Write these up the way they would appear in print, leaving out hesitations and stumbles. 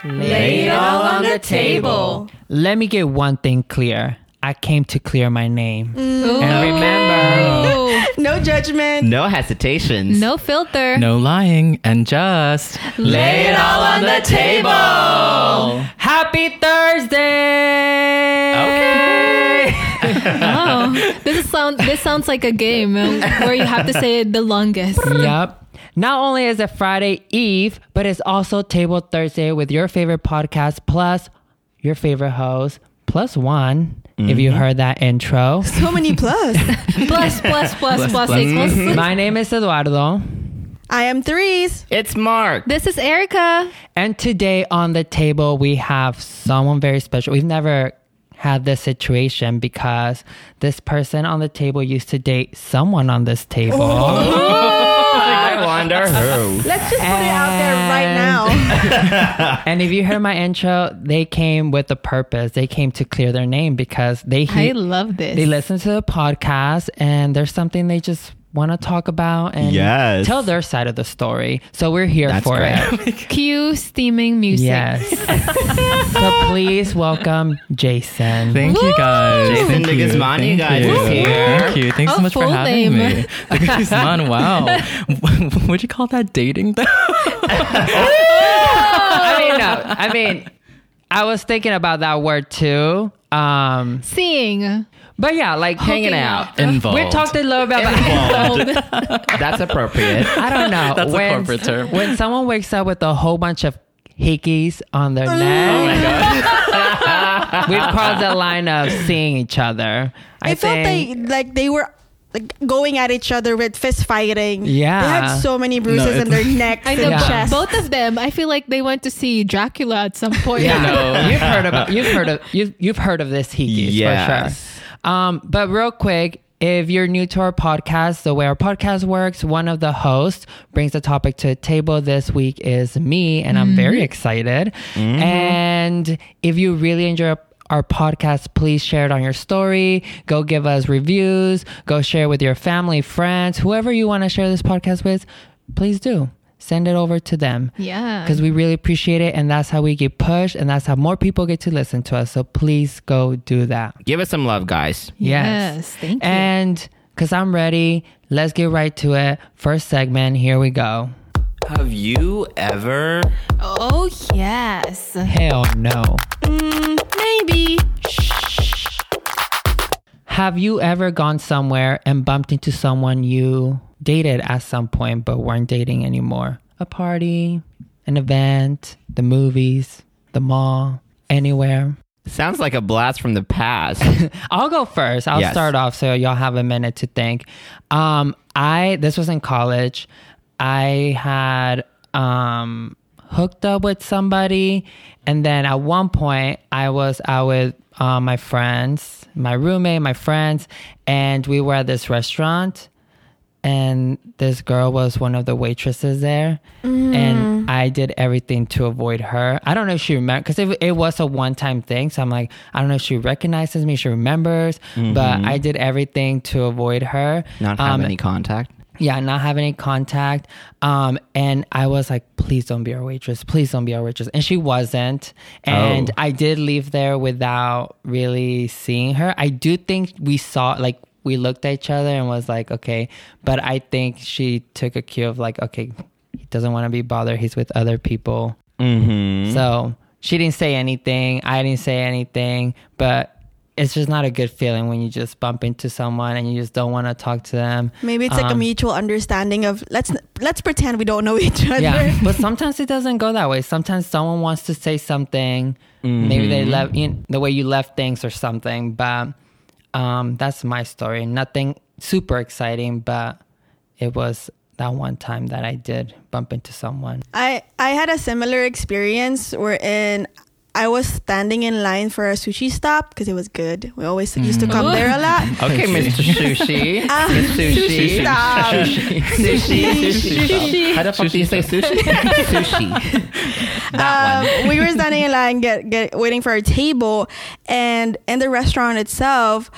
Lay it all on the table. Let me get one thing clear. I came to clear my name. Ooh. And remember, no judgment. No hesitations. No filter. No lying. And just Lay it all on the table. happy Thursday. Okay. Oh, this sounds like a game where you have to say it the longest. Yep. Not only is it Friday Eve, but it's also Table Thursday with your favorite podcast plus your favorite host plus one. If you heard that intro. So many plus. Plus equals. My name is Eduardo. I am Threes. It's Mark. This is Erica. And today on the table, we have someone very special. We've never had this situation because this person on the table used to date someone on this table. I wonder who. Let's just put it out there right now. And if you heard my intro, they came with a purpose. They came to clear their name because I love this. they listen to the podcast and there's something they just want to talk about and Yes. tell their side of the story. So we're here That's for great. it. Cue steaming music. Yes. So please welcome Jason. thank you guys. Jason Thank you. DeGuzman, you guys, Thank is here. Thank you. Thanks so Oh, much for full having name. me. DeGuzman, wow. Would you call that dating though? I mean, I was thinking about that word too. Seeing. But yeah, like Hanging Hooking out. up. Involved. we talked a little bit about. That's appropriate. I don't know. That's a corporate term. When someone wakes up with a whole bunch of hickeys on their Oh neck, we've crossed the line of seeing each other. I felt they were like going at each other with fist fighting. Yeah. They had so many bruises No, in their necks I and know Yeah. chest. both of them. I feel like they went to see Dracula at some point. Yeah, No. you've heard of this hickeys Yes. for sure. But real quick, if you're new to our podcast, the way our podcast works, one of the hosts brings a topic to the table. This week is me, and I'm very excited. And if you really enjoy our podcast, please share it on your story. Go give us reviews. Go share with your family, friends, whoever you want to share this podcast with. Please do. Send it over to them. Yeah. Because we really appreciate it, and that's how we get pushed, and that's how more people get to listen to us. So please go do that. Give us some love, guys. Yes, thank you. And because I'm ready, let's get right to it. First segment, here we go. Have you ever... Oh, yes. Hell no. Maybe. Have you ever gone somewhere and bumped into someone you dated at some point but weren't dating anymore? A party, an event, the movies, the mall, anywhere? Sounds like a blast from the past. I'll go first. I'll Yes. start off so y'all have a minute to think. This was in college. I had hooked up with somebody, and then at one point I was out with my friends, my roommate, my friends, and we were at this restaurant, and this girl was one of the waitresses there, and I did everything to avoid her. I don't know if she remembers, because it was a one-time thing, so I'm like, I don't know if she recognizes me, she remembers, but I did everything to avoid her. Not have any contact. Yeah, not have any contact. And I was like, please don't be our waitress. Please don't be our waitress. And she wasn't. And I did leave there without really seeing her. I do think we looked at each other and was like, okay. But I think she took a cue of like, okay, he doesn't want to be bothered. He's with other people. Mm-hmm. So she didn't say anything. I didn't say anything. But it's just not a good feeling when you just bump into someone and you just don't want to talk to them. Maybe it's like a mutual understanding of let's pretend we don't know each other. Yeah, but sometimes it doesn't go that way. Sometimes someone wants to say something. Maybe they left the way you left things or something. But that's my story. Nothing super exciting, but it was that one time that I did bump into someone. I had a similar experience wherein I was standing in line for a sushi stop because it was good. We always used to come there a lot. Okay, Mr. Sushi. Sushi stop. Sushi. How the fuck do you say sushi? Sushi. That one. We were standing in line get waiting for our table, and in the restaurant itself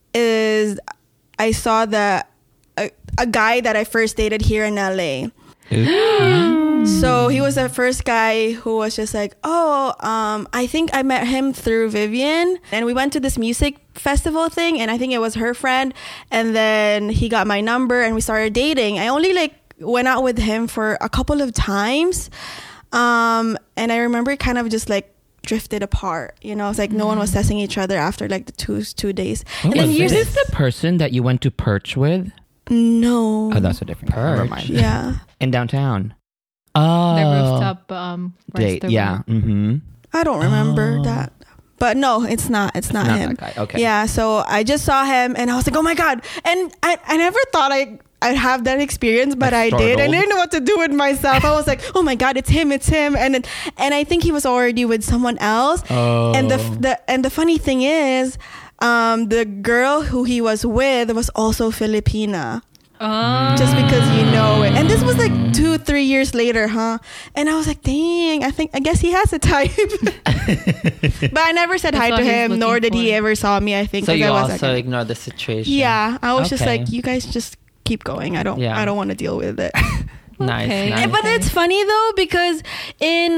I saw a guy that I first dated here in LA. So he was the first guy who was just like, I think I met him through Vivian, and we went to this music festival thing, and I think it was her friend, and then he got my number and we started dating. I only like went out with him for a couple of times, and I remember kind of just like drifted apart. It's like no one was testing each other after like the two days. Oh, And then is years this the person that you went to Perch with? no. Oh, that's a different Never Perch. mind. Yeah. In downtown. Oh, The rooftop Date. Yeah. Mm-hmm. I don't remember that. But no, it's not him. That guy. Okay. Yeah, so I just saw him and I was like, oh my God. And I never thought I'd have that experience, but I did. I startled. didn't know what to do with myself. I was like, oh my God, it's him. And I think he was already with someone else. Oh. And the funny thing is, the girl who he was with was also Filipina. Just because you know it. And this was like 2-3 years later, huh? And I was like, dang, I guess he has a type. But I never said That's hi what to he's him, nor looking did he for. ever saw me, I think. so 'cause you I was also like, ignore the situation. yeah, I was just Okay. like, you guys just keep going. I don't want to deal with it. Nice. Okay. nice. But it's funny though, because in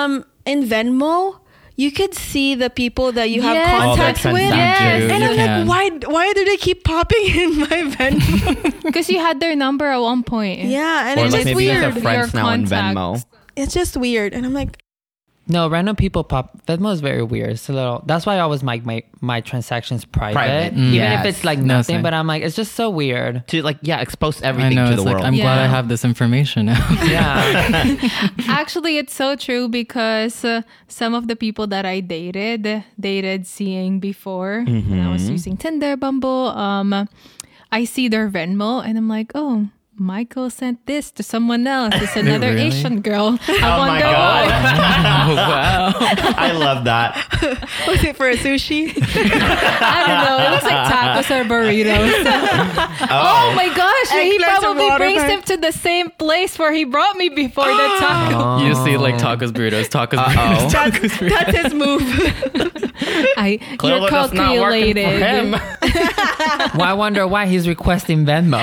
Venmo, you could see the people that you have Yes. contacts All the with. transactions. And You I'm can. like, why do they keep popping in my Venmo? Because you had their number at one point. Yeah, and Or it's like just maybe you weird. have friends Your now in contacts. Venmo. It's just weird. And I'm like, No, random people pop. Venmo is very weird. It's a little. That's why I always make my transactions private, Private. even Yes. if it's like No, nothing. same. But I'm like, it's just so weird. To like, expose I everything know. to It's the like world. I'm glad I Yeah. have this information now. Yeah. Actually, it's so true because some of the people that I dated seeing before when I was using Tinder, Bumble, I see their Venmo and I'm like, oh, Michael sent this to someone else. It's another Really? Asian girl. I Oh my wonder God. why. Oh, wow. I love that. was it for a sushi? I don't know. It looks like tacos or burritos. Oh my gosh. He Eggplants and probably brings watermelon. him to the same place where he brought me before the taco. You see like tacos, burritos, tacos, Uh-oh. burritos. That's his move. You're Clearly that's not working for him. calculated. Well, I wonder why he's requesting Venmo.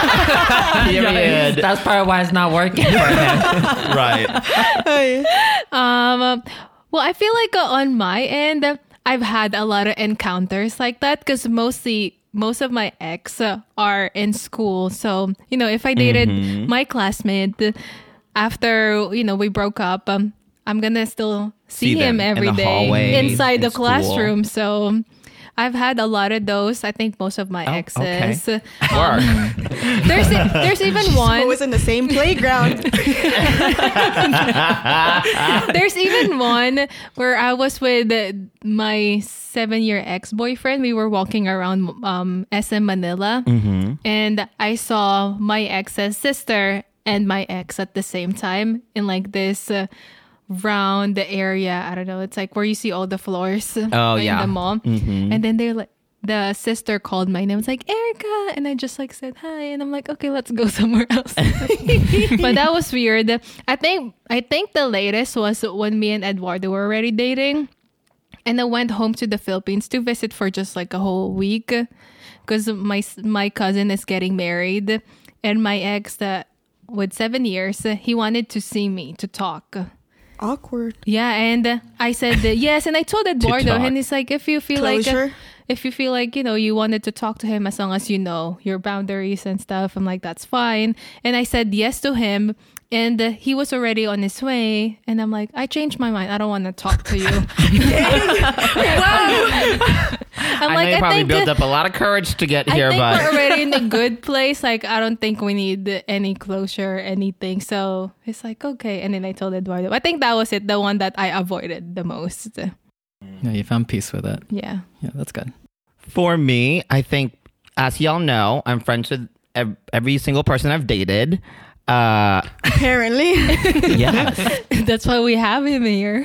Period. That's probably why it's not working for him. Right. Well, I feel like on my end, I've had a lot of encounters like that because most of my ex are in school. So, if I dated my classmate after, we broke up, I'm going to still see them him in every the day hallway, inside in the school. classroom. So I've had a lot of those. I think most of my exes. okay. Work. There's even one. Always in the same playground. There's even one where I was with my 7-year ex-boyfriend. We were walking around SM Manila, and I saw my ex's sister and my ex at the same time in like this round area. I don't know. It's like where you see all the floors in yeah. the mall. And then they're like, the sister called my name. It's like, Erica. And I just like said hi. And I'm like, okay, let's go somewhere else. But that was weird. I think the latest was when me and Eduardo were already dating. And I went home to the Philippines to visit for just like a whole week. Because my cousin is getting married. And my ex, with 7 years, he wanted to see me to talk. Awkward. Yeah, and I said yes, and I told Eduardo, talk. and he's like, if you feel Closure? like you wanted to talk to him, as long as you know your boundaries and stuff, I'm like, that's fine. And I said yes to him, and he was already on his way, and I'm like, I changed my mind. I don't want to talk to you. I'm I like, know you probably think built up a lot of courage to get I here, think but we're already in a good place. Like, I don't think we need any closure or anything. So it's like, okay. And then I told Eduardo. I think that was it. The one that I avoided the most. Yeah, you found peace with it. Yeah. Yeah, that's good. for me, I think, as y'all know, I'm friends with every single person I've dated. Apparently. Yes. That's why we have him here.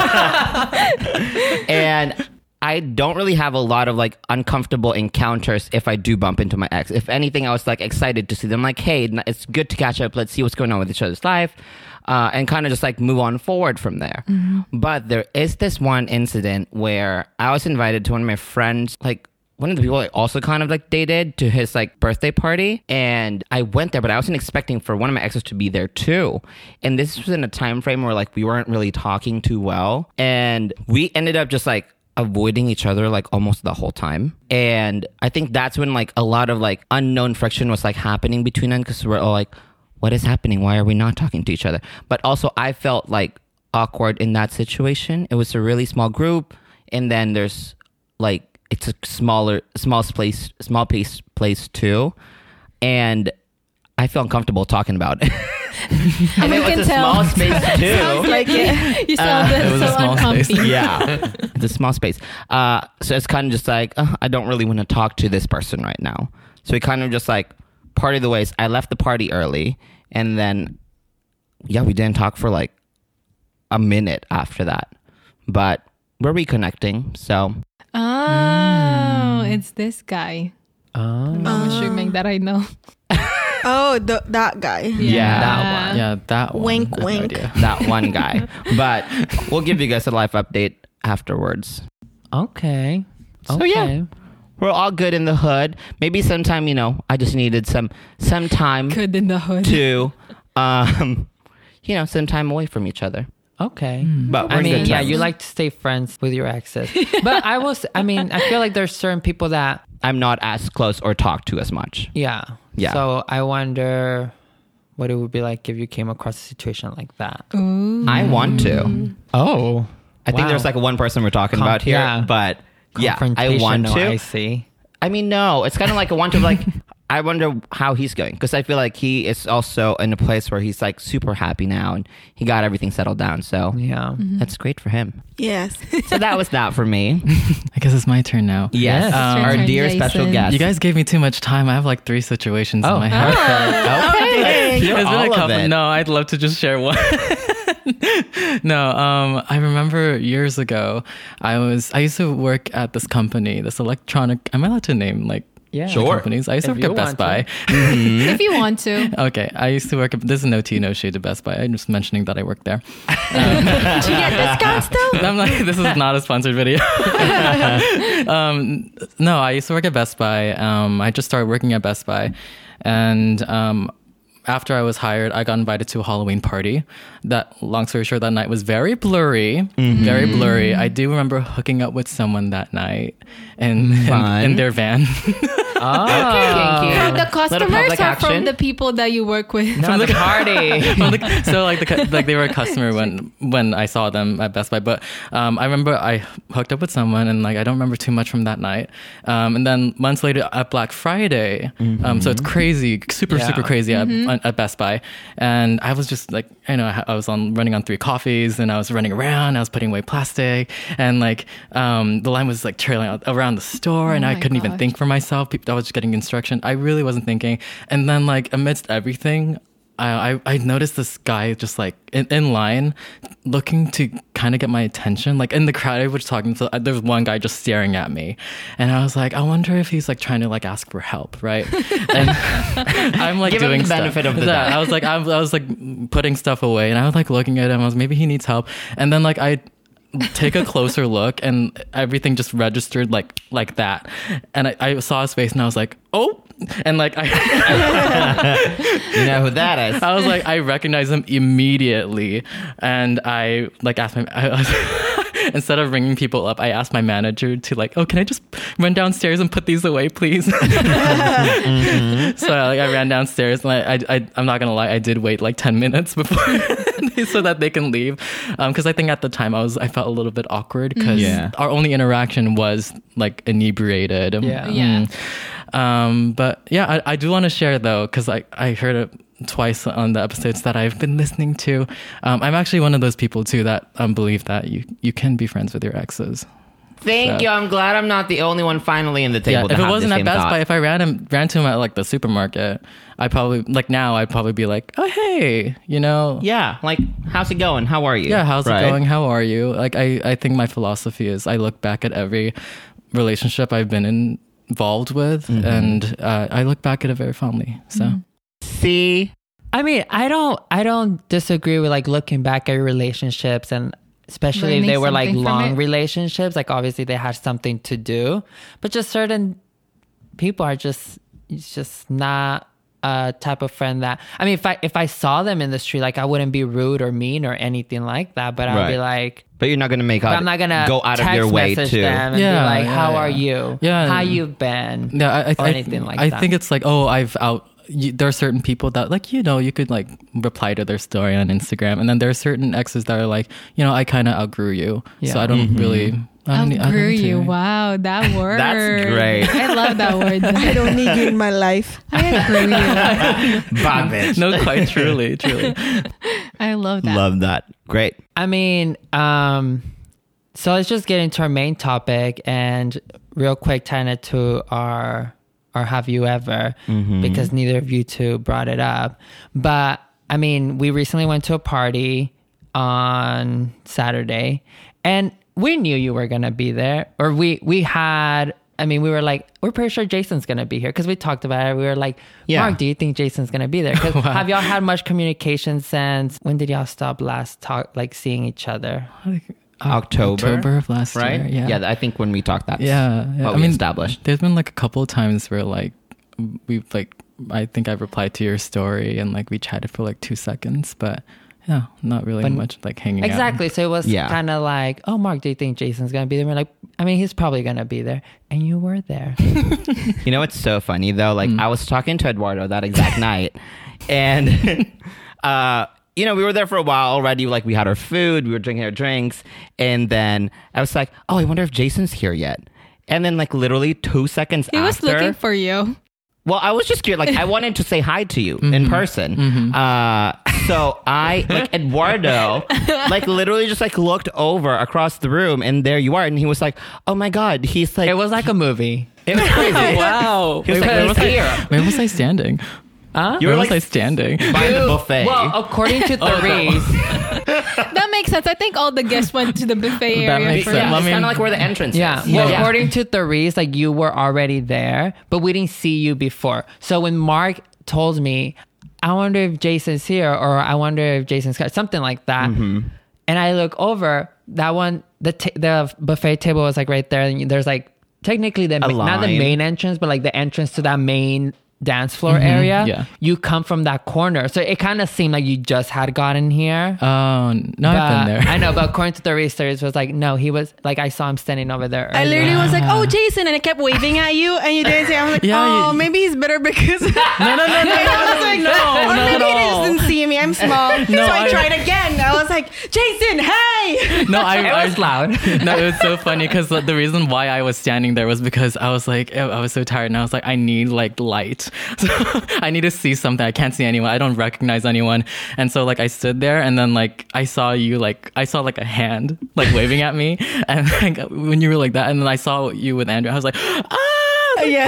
And I don't really have a lot of like uncomfortable encounters if I do bump into my ex. If anything, I was like excited to see them. Like, hey, it's good to catch up. Let's see what's going on with each other's life, and kind of just like move on forward from there. But there is this one incident where I was invited to one of my friends' like one of the people I also kind of like dated to his like birthday party, and I went there, but I wasn't expecting for one of my exes to be there too. And this was in a time frame where like we weren't really talking too well, and we ended up just like avoiding each other like almost the whole time. And I think that's when like a lot of like unknown friction was like happening between us, because we're all like, what is happening? Why are we not talking to each other? But also I felt like awkward in that situation. It was a really small group, and then there's like, it's a small place too, and I feel uncomfortable talking about it. And I it can was a tell. small space too. Sounds like it. You sounded it was a so small uncomfy. space. Yeah, it's a small space. So it's kind of just like, I don't really want to talk to this person right now. So we kind of just like parted the ways. I left the party early, and then we didn't talk for like a minute after that, but we're reconnecting. So Oh, it's this guy. I'm assuming that I know. Oh, that guy. Yeah. That one. Yeah, that one. Wink, I have no wink. idea. that one guy. But we'll give you guys a life update afterwards. Okay. So, yeah. We're all good in the hood. Maybe sometime, I just needed some time Good in the hood. to, some time away from each other. Okay. But we're I in mean, good yeah, terms. you like to stay friends with your exes. But I feel like there's certain people that, I'm not as close or talk to as much. yeah. Yeah. So I wonder what it would be like if you came across a situation like that. I want to. Oh. I think there's like one person we're talking about here, yeah. but yeah, I want to. I see. I mean, no, it's kind of like a want to, like, I wonder how he's going, because I feel like he is also in a place where he's like super happy now and he got everything settled down. So Yeah. that's great for him. Yes. So that was that for me. I guess it's my turn now. Yes. Yes. Our Turn, dear special Jason. guest. You guys gave me too much time. I have like 3 situations in my head. Okay. Let's hear Is it all a of couple? it. No, I'd love to just share one. No, I remember years ago, I used to work at this company, this electronic. Am I allowed to name like Yeah. Sure. companies? I used to If work at you Best want Buy. If you want to. Okay, I used to work at. This is no tea, no shade to Best Buy. I'm just mentioning that I worked there. Did you get discounts still? I'm like, this is not a sponsored video. No, I used to work at Best Buy. I just started working at Best Buy, and after I was hired, I got invited to a Halloween party. That, long story short, that night was very blurry. Very blurry. I do remember hooking up with someone that night in their van. Oh. From the Little customers public or action. from the people that you work with? From the party. So like they were a customer when I saw them at Best Buy. But I remember I hooked up with someone, and like I don't remember too much from that night. And then months later at Black Friday, so it's crazy, super crazy at Best Buy. And I was just like, I was running on 3 coffees, and I was running around. I was putting away plastic, and like the line was like trailing out around the store, and I my couldn't even gosh. think for myself. I was just getting instruction. I really wasn't thinking. And then like amidst everything, I noticed this guy just like in line looking to kind of get my attention. Like in the crowd, I was talking to, there was one guy just staring at me, and I was like, I wonder if he's like trying to like ask for help, right? And I'm like Give him doing the benefit stuff. of the doubt. I was like putting stuff away, and I was like looking at him. I was, maybe he needs help. And then like I take a closer look, and everything just registered like that, and I saw his face, and I was like, oh. And like You know who that is. I was like, I recognize him immediately, and I like asked instead of ringing people up, I asked my manager to like, oh, can I just run downstairs and put these away, please? So I ran downstairs, and I'm not gonna lie, I did wait like 10 minutes before so that they can leave, because I think at the time I felt a little bit awkward, because our only interaction was like inebriated. Yeah. But yeah, I do want to share though, because I heard it twice on the episodes that I've been listening to. I'm actually one of those people too that believe that you can be friends with your exes. Thank you. I'm glad I'm not the only one finally in the table. Yeah, to if it have wasn't the at same Best thought. Buy, if I ran to him at like the supermarket, I'd probably be like, oh hey, Yeah, like, how's it going? How are you? yeah, how's Right? it going? How are you? Like I think my philosophy is I look back at every relationship I've been involved with, and I look back at it very fondly. So. See, I mean, I don't disagree with like looking back at relationships, and especially if Learning they were like something from long it. relationships, like obviously they had something to do, but just certain people are just, it's just not a type of friend that, I mean, if I saw them in the street, like I wouldn't be rude or mean or anything like that, but I'd be Right. like, But you're not gonna make but out. I'm not gonna go out of text your way message to. them and be Yeah, like, yeah, how yeah. are you? Yeah. How you've been? Yeah, or anything like I that. think it's like, oh, there are certain people that like, you could like reply to their story on Instagram, and then there are certain exes that are like, I kind of outgrew you, so Yeah. I don't really. I don't Outgrew need to. you. Wow, that word. That's great. I love that word. I don't need you in my life. I agree with you. Bad bitch. No, quite truly. I love that. Love that. Great. I mean, so let's just get into our main topic and real quick tying it to our have you ever, because neither of you two brought it up. But I mean, we recently went to a party on Saturday and we knew you were going to be there, or we were like, we're pretty sure Jason's going to be here because we talked about it. We were like, Yeah. Mark, do you think Jason's going to be there? 'Cause have y'all had much communication since, when did y'all stop last seeing each other? October of last right? year. Yeah. I think when we talked that. Yeah. What we established. There's been like a couple of times where like we've like, I think I've replied to your story and like we chatted for like 2 seconds, but yeah, not really But- much like hanging out. Exactly. So it was Yeah. kind of like, oh, Mark, do you think Jason's going to be there? We're like, I mean, he's probably going to be there. And you were there. You know, it's so funny though. Like I was talking to Eduardo that exact night, and we were there for a while already. Like we had our food, we were drinking our drinks, and then I was like, oh, I wonder if Jason's here yet. And then like literally 2 seconds He was after, looking for you. well, I was just curious. Like I wanted to say hi to you in person. So I like Eduardo, like literally just like looked over across the room, and there you are. And he was like, "Oh my god!" He's like, It was like a movie. it was crazy. Wow. He was like, Where "He's here." Where was I standing? Huh? You were Where like was I standing? by the buffet. Well, according to Therese, That makes sense. I think all the guests went to the buffet That area makes for sense. yeah, I it's mean- kind of like where the entrance yeah. is. Well, Yeah. according to Therese, like you were already there, but we didn't see you before. So when Mark told me, I wonder if Jason's here, or I wonder if Jason's something like that, and I look over, that one, the buffet table was like right there, and there's like technically not the line. main entrance, but like the entrance to that main dance floor area. Yeah. You come from that corner, so it kind of seemed like you just had gotten here. Oh, no, I've But- been there. I know, but according to Therese was like, no, he was like, I saw him standing over there. I earlier. literally was like, "Oh, Jason," and I kept waving at you, and you didn't say. I was like, Yeah, "Oh, you- maybe he's better because." No, I was like, no, or not maybe at he all. just didn't see me. I'm small, so I I- tried again. I was like, "Jason, hey!" No, It was loud. No, it was so funny because the reason why I was standing there was because I was like, I was so tired, and I was like, I need like light. So I need to see something. I can't see anyone. I don't recognize anyone. And so like I stood there, and then like I saw you, like I saw like a hand like waving at me, and like when you were like that, and then I saw you with Andrew, I was like, ah, Yeah.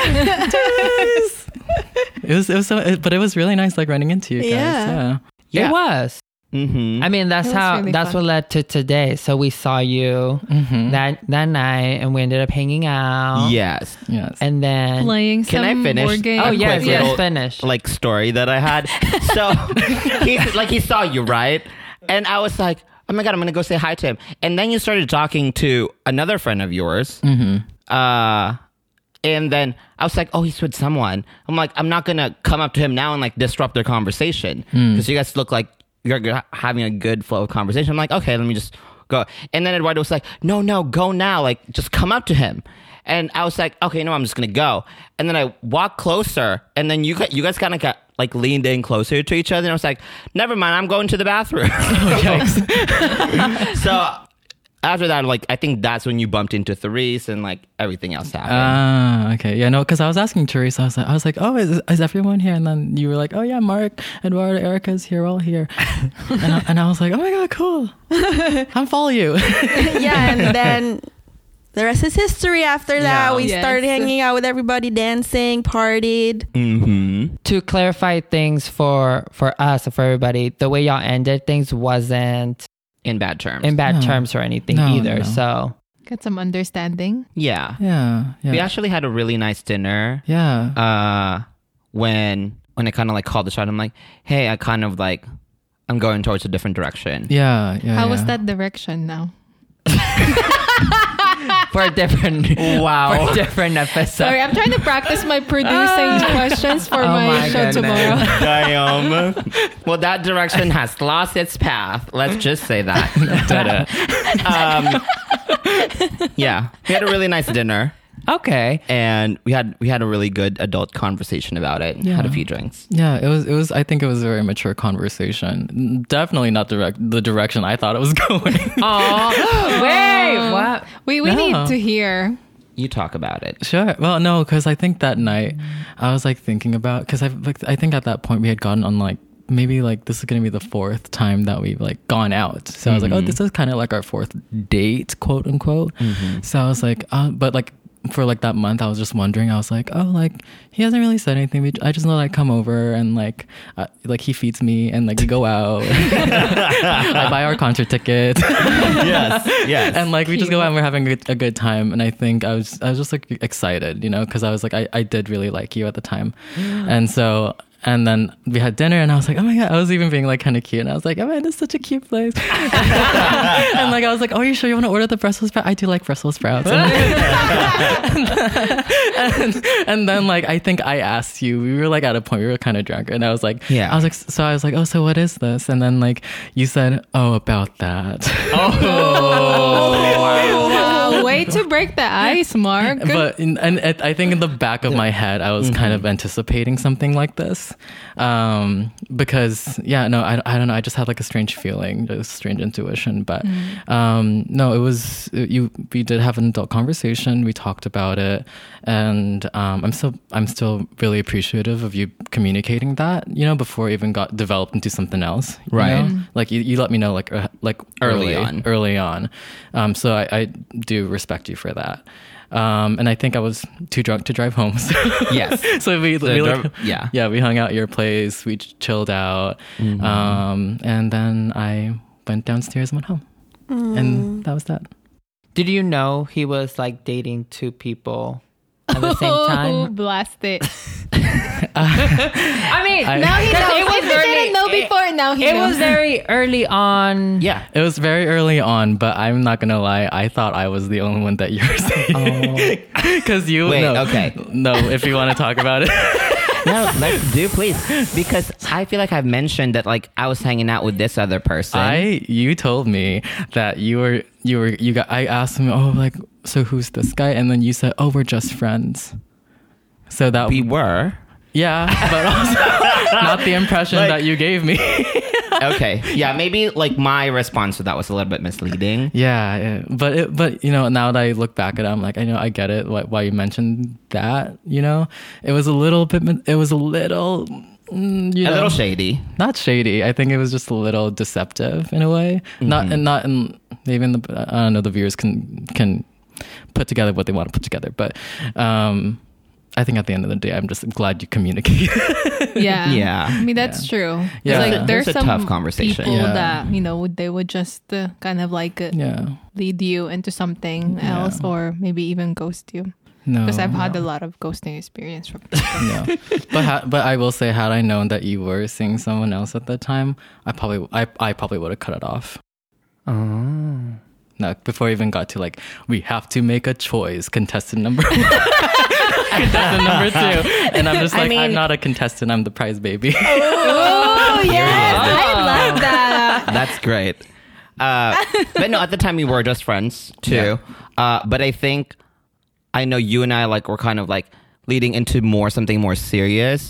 it was so, but it was really nice like running into you guys. Yeah. Yeah. It was. Mm-hmm. I mean, that's It was how, really that's fun. what led to today. So we saw you that night, and we ended up hanging out. Yes. Yes. And then, Playing Can I some finish? board game. oh, a yes, quick yes, little, finish. like story that I had. So he saw you, right? And I was like, oh my god, I'm gonna go say hi to him. And then you started talking to another friend of yours. And then I was like, oh, he's with someone. I'm like, I'm not gonna come up to him now and like disrupt their conversation because you guys look like you're having a good flow of conversation. I'm like, okay, let me just go. And then Eduardo was like, no, go now. Like, just come up to him. And I was like, okay, no, I'm just gonna go. And then I walked closer, and then you guys kind of got like leaned in closer to each other. And I was like, never mind, I'm going to the bathroom. So after that, like, I think that's when you bumped into Therese and like everything else happened. Ah, okay. Yeah, no, because I was asking Teresa, I was like, oh, is everyone here? And then you were like, oh yeah, Mark, Eduardo, Erica's here, all here. and I was like, oh my god, cool. I'm follow you. Yeah, and then the rest is history. After that, Yeah. we Yes. started hanging out with everybody, dancing, partied. Mm-hmm. to clarify things for us, for everybody, the way y'all ended things wasn't In bad terms. in bad No. terms or anything No, either. no. So Got some understanding. Yeah. Yeah. We actually had a really nice dinner. Yeah. When I kind of like called the shot, I'm like, hey, I kind of like, I'm going towards a different direction. Yeah. How was that direction now? For a different for a different episode. Sorry, I'm trying to practice my producing questions for my show goodness. tomorrow. Damn. Well, that direction has lost its path. Let's just say that. Yeah, we had a really nice dinner. Okay. And we had a really good adult conversation about it. Yeah. Had a few drinks. Yeah, it was. I think it was a very mature conversation. Definitely not the direction I thought it was going. Oh, wait, what? We No. need to hear. You talk about it. Sure. Well, no, because I think that night I was like thinking about because I think at that point we had gotten on like maybe like this is gonna be the 4th time that we've like gone out. So I was like, oh, this is kind of like our 4th date, quote unquote. So I was like, but like. For like that month, I was just wondering. I was like, oh, like he hasn't really said anything. I just know that I come over and like he feeds me and like we go out. I buy our concert ticket. Yes. And like we just go out and we're having a good time. And I think I was just like excited, you know, because I was like I did really like you at the time, and so. And then we had dinner and I was like, oh my God, I was even being like kind of cute. And I was like, oh man, this is such a cute place. And like, I was like, oh, are you sure you want to order the Brussels sprouts? I do like Brussels sprouts. And then like, I think I asked you, we were like at a point, we were kind of drunk. And I was like, yeah. I was like, oh, so what is this? And then like, you said, oh, about that. Wow, way to break the ice, Mark. But I think in the back of my head, I was kind of anticipating something like this, because I don't know. I just had like a strange feeling, a strange intuition. But no, it was you. We did have an adult conversation. We talked about it, and I'm still really appreciative of you communicating that. You know, before it even got developed into something else. Right. You know? Like you let me know like Early on. So I do respect you for that. And I think I was too drunk to drive home. So Yes. So we yeah. we hung out at your place. We chilled out. And then I went downstairs and went home. And that was that. Did you know he was like dating 2 people at the same Oh, time? blast it. I mean, Now he knows. it was If he didn't know before, now he It knows. was very early on. Yeah. It was very early on, but I'm not gonna lie. I thought I was the only one that you were saying. Because you Wait, no, okay. No, if you want to talk about it. No, let's do, please. Because I feel like I've mentioned that like I was hanging out with this other person. You told me that I asked him, oh, like, so who's this guy? And then you said, oh, we're just friends. So that We were. yeah, but also not the impression Like- that you gave me. Okay. Yeah, maybe like my response to that was a little bit misleading. Yeah. But you know, now that I look back at it, I'm like, I know, I get it. Why you mentioned that? You know, it was a little bit. It was a little. A little shady. Not shady. I think it was just a little deceptive in a way. Not in maybe in the I don't know, the viewers can put together what they want to put together, but I think at the end of the day, I'm just glad you communicate. Yeah. Yeah. I mean, that's true. Yeah. Like, It there's was a some tough conversation. people Yeah. that, you know, they would just kind of like Yeah. lead you into something else or maybe even ghost you. No. Because I've had a lot of ghosting experience from people. No. But I will say, had I known that you were seeing someone else at that time, I probably would have cut it off. Oh. No, before I even got to like, we have to make a choice, contestant number 1. Contestant number 2. And I'm just like, I'm not a contestant, I'm the prize baby. Oh, yes. I love that. That's great. But no, at the time we were just friends too. But I think I know you and I like were kind of like leading into something more serious.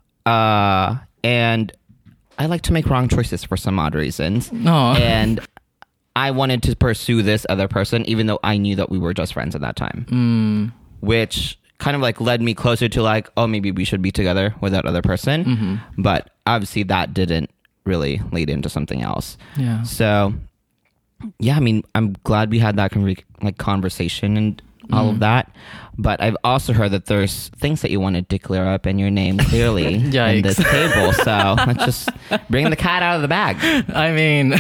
And I like to make wrong choices for some odd reasons. No. And I wanted to pursue this other person, even though I knew that we were just friends at that time. Which kind of like led me closer to like, oh, maybe we should be together with that other person. But obviously that didn't really lead into something else. Yeah. So, yeah, I mean, I'm glad we had that conversation and all of that. But I've also heard that there's things that you wanted to clear up in your name clearly in Yikes. this table. So let's just bring the cat out of the bag. I mean,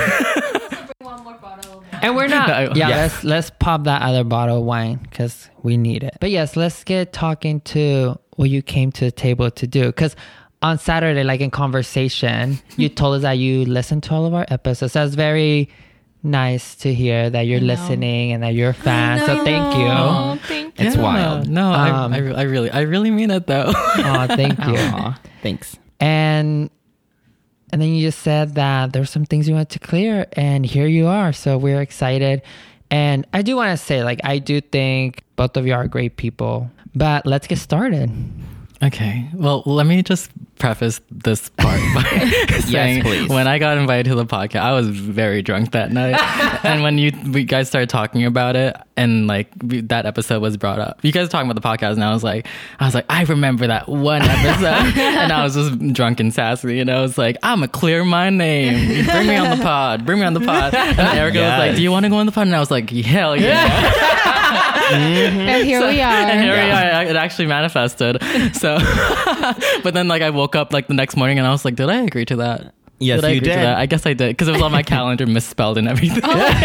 And we're not. Yeah, Yes. let's pop that other bottle of wine because we need it. But yes, let's get talking to what you came to the table to do. Because on Saturday, like in conversation, you told us that you listened to all of our episodes. That's very nice to hear that you're listening and that you're a fan. So thank you. Oh, thank you. It's wild. No, I really mean it though. Oh, thank you. Aw, thanks. And then you just said that there's some things you want to clear, and here you are. So we're excited. And I do want to say, like, I do think both of you are great people, but let's get started. Okay. Well, let me just preface this part by saying please. when I got invited to the podcast, I was very drunk that night. And when you guys started talking about it and like that episode was brought up, you guys were talking about the podcast and I was like, I remember that one episode. And I was just drunk and sassy. And I was like, I'm going to clear my name. Bring me on the pod. And Erica was like, do you want to go on the pod? And I was like, hell yeah. And here we are. And here we are. It actually manifested. So, but then like I woke up like the next morning and I was like, did I agree to that? Yes, I you agree to did. that? I guess I did because it was on my calendar misspelled and everything.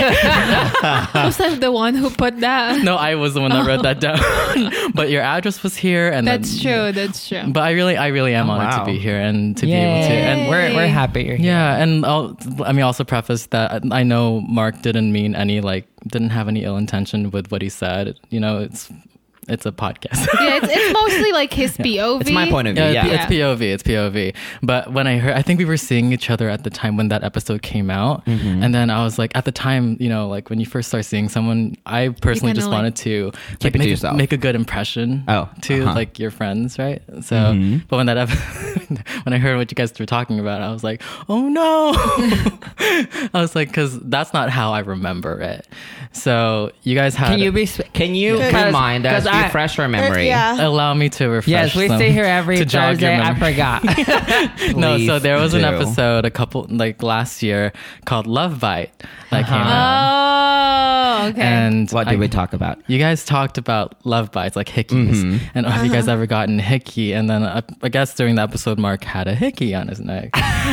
Was I the one who put that? No, I was the one that wrote that down. But your address was here, and That's then, true. That's true. But I really am honored wow. to be here and to be able to. And we're happy you're here. yeah, and let me also preface that I know Mark didn't have any ill intention with what he said. You know, it's a podcast. Yeah, it's mostly like his POV. It's my point of view. Yeah, Yeah. it's POV. But when I think we were seeing each other at the time when that episode came out. And then I was like, at the time, you know, like when you first start seeing someone, I personally kinda just like- wanted to Keep it to yourself. make a good impression to like your friends, right? So, but when when I heard what you guys were talking about, I was like, oh no. I was like, because that's not how I remember it. So you guys had... Can you remind us, refresh our memory? Yeah. Allow me to refresh Yes, we them stay here every to jog your Thursday. I memory. forgot. No, so Please there was an do. episode last year called Love Bite that came out. Oh, okay. And What did we talk about? you guys talked about love bites, like hickeys. And have you guys ever gotten a hickey? And then I guess during the episode, Mark had a hickey on his neck.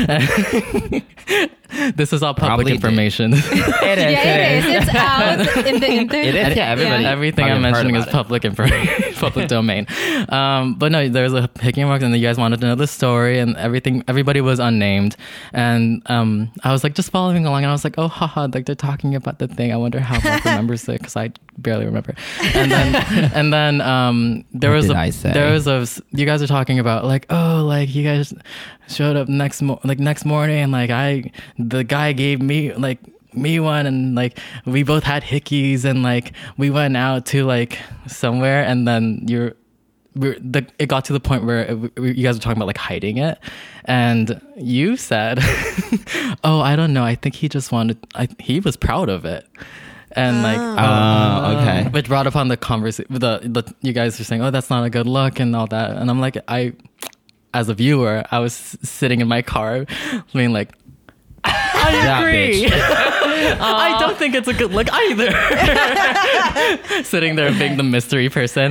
This is all public Probably did. information. It is. Yeah, it is. It's out in the internet. It is, yeah, everybody- Everything Probably I'm heard mentioning is about it. public information, public domain. But no, there was a hickey mark, and you guys wanted to know the story, and everybody was unnamed. And I was like just following along, and I was like, oh, haha, like they're talking about the thing. I wonder how Mark remembers it because I barely remember. And then there What was did I say? you guys are talking about like, oh, like you guys showed up next morning, and like the guy gave me one, and like we both had hickeys, and like we went out to like somewhere, and then it got to the point where you guys were talking about like hiding it, and you said, oh, I don't know, I think he just he was proud of it. And like, okay. which brought upon the conversation. You guys were saying, "Oh, that's not a good look," and all that. And I'm like, as a viewer, I was sitting in my car, being like, I That agree. bitch. I don't think it's a good look either. Sitting there being the mystery person.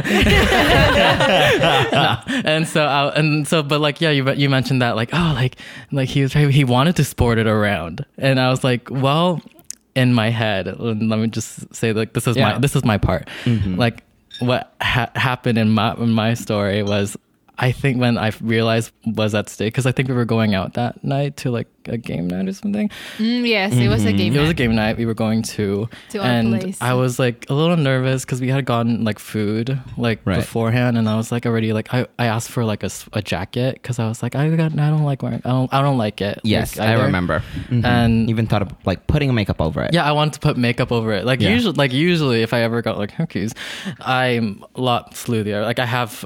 But like, yeah, you mentioned that, like, oh, like he wanted to sport it around, and I was like, well, in my head, let me just say, like, this is my part. Like, what happened in my story was, I think when I realized was at stake, because I think we were going out that night to like a game night or something. Yes, it was a game. It was a game night we were going to our and place. I was like a little nervous because we had gotten like food like beforehand, and I was like already like I asked for like a jacket because I was like I don't like wearing I don't like it. Yes, like, I either. remember. And Even thought of like putting makeup over it. yeah, I wanted to put makeup over it. Like usually if I ever got like hookies, I'm a lot sleuthier. Like I have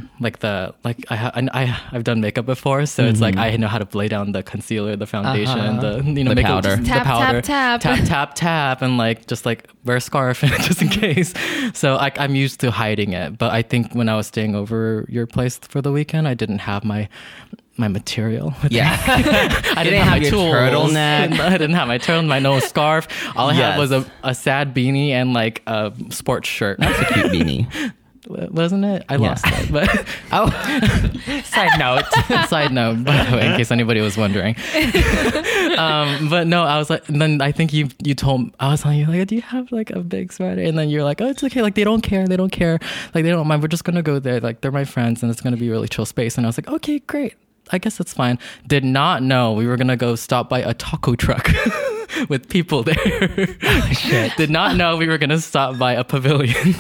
I've done makeup before, so it's like I know how to lay down the concealer, the foundation, the The makeup, powder. the Tap, powder, tap, tap. tap, tap, and like just like wear a scarf just in case. So I'm used to hiding it. But I think when I was staying over your place for the weekend, I didn't have my material. Yeah. I didn't have my your tools. turtleneck. I didn't have my turtleneck, my nose scarf. All I had Yes. was a sad beanie and like a sports shirt. That's a cute beanie. Wasn't it? I lost it. But Oh, side note. side note, by the way, in case anybody was wondering. But no, I was like, and then I think you told, I was telling you like, do you have like a big sweater? And then you're like, oh, it's okay. Like they don't care. Like they don't mind. We're just gonna go there. Like they're my friends, and it's gonna be a really chill space. And I was like, okay, great. I guess it's fine. Did not know we were gonna go stop by a taco truck with people there. Did not know we were gonna stop by a pavilion.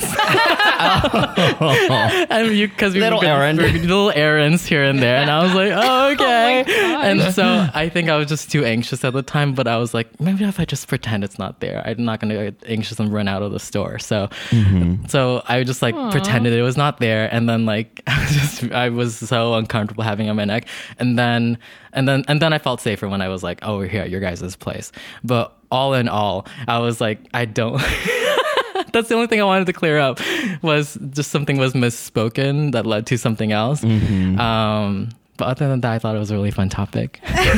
And because we Little were errand. little errands here and there, and I was like, oh, okay. And so I think I was just too anxious at the time, but I was like, maybe if I just pretend it's not there, I'm not gonna get anxious and run out of the store. So so I just like pretended it was not there, and then like I was so uncomfortable having it on my neck, and then I felt safer when I was like, oh, we're here at your guys' place. But all in all, I was like, I don't. That's the only thing I wanted to clear up, was just something was misspoken that led to something else. But other than that, I thought it was a really fun topic.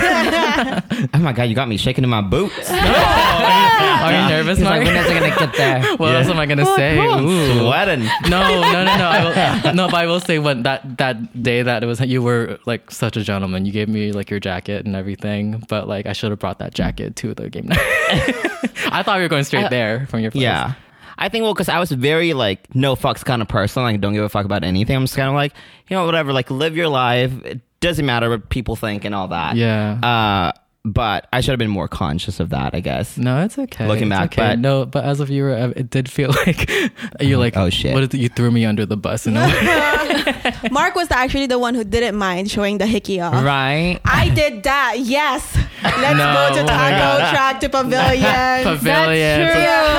Oh my god, you got me shaking in my boots. Are you nervous, He's Mark? like, when is it gonna get there? What else am I gonna say? Ooh. Sweating. No. But I will say, when that day that it was, you were like such a gentleman. You gave me like your jacket and everything, but like I should have brought that jacket to the game night. I thought we were going straight there from your place. Yeah. I think, well, because I was very, like, no fucks kind of person. Like, don't give a fuck about anything. I'm just kind of like, you know, whatever. Like, live your life. It doesn't matter what people think and all that. Yeah. But I should have been more conscious of that, I guess. No, it's okay. Looking It's back, okay. but- no, but as a viewer, it did feel like you're like, oh, shit. What is it? You threw me under the bus in a way. Mark was actually the one who didn't mind showing the hickey off. Right? I did that. Yes. Let's No, go to oh my taco God. track to pavilion. Pavilion.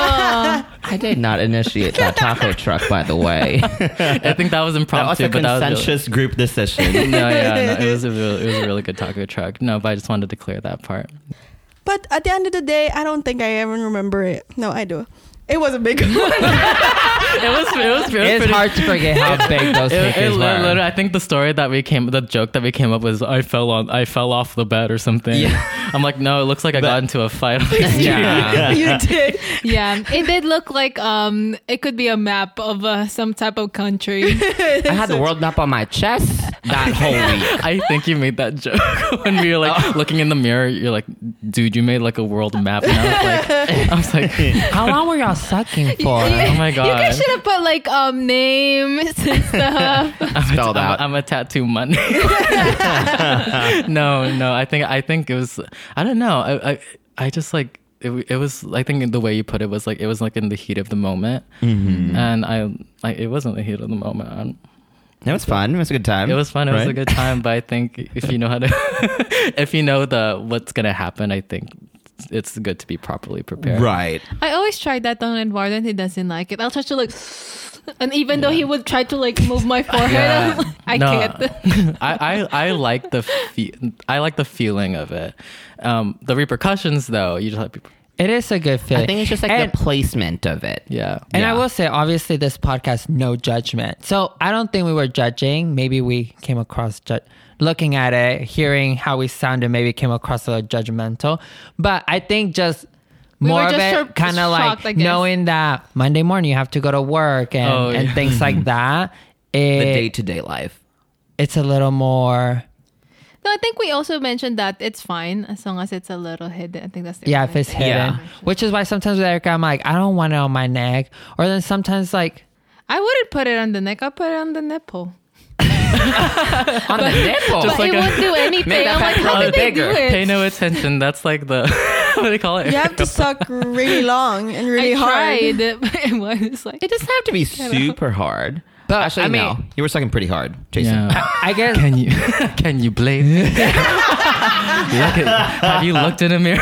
I did not initiate that taco truck, by the way. I think that was That was impromptu, a but that was really, consensus group decision. no, it was a really good taco truck. No, but I just wanted to clear that part. But at the end of the day, I don't think I even remember it. No, I do. It was a big one. It was It's pretty, hard to forget how big those hickeys were. literally, I think the joke that we came up with, I fell off the bed or something. Yeah. I'm like, no, it looks like I got into a fight. Yeah. You did. Yeah, it did look like it could be a map of some type of country. I had the world map on my chest that whole week. I think you made that joke when we were like looking in the mirror. You're like, dude, you made like a world map. And I was like, How long were y'all sucking for? oh my god. You guys should have put like names and stuff. Spelled out. I'm a tattoo money. No. I think it was. I don't know. I just like it was. I think the way you put it was like it was like in the heat of the moment, and it wasn't the heat of the moment. It was fun. It was a good time. It was fun. It was Right? a good time. But I think if you know how to, if you know what's gonna happen, I think it's good to be properly prepared. Right. I always tried that on Eduardo and he doesn't like it. I'll try to like, and even though he would try to like move my forehead, Yeah. I'm like, I No. can't. I like I like the feeling of it. The repercussions, though, you just have people. It is a good feeling. I think it's just like And- the placement of it. Yeah. And I Yeah. will say, obviously, this podcast, no judgment. So I don't think we were judging. Maybe we came across, looking at it, hearing how we sounded, maybe came across a little judgmental. But I think just We more were of just it, kind of shocked, I like guess. knowing that Monday morning you have to go to work and, Oh, yeah. and things like that. The day-to-day life. It's a little more, No, I think we also mentioned that it's fine as long as it's a little hidden. I think that's the yeah, only if it's thing. hidden. Yeah. Which is why sometimes with Erica, I'm like, I don't want it on my neck. Or then sometimes like, I wouldn't put it on the neck. I'll put it on the nipple. On the nipple. But like it a- won't do anything. Make that I'm like, pepperoni how did they do bigger. it? Pay no attention. That's like the what do they call it? You have to suck really long and really I hard. tried, but it was like It doesn't have to be super hard. But, Actually, I mean- no. You were sucking pretty hard, Jason. Yeah. I guess. Can you blame me? Have you looked in a mirror?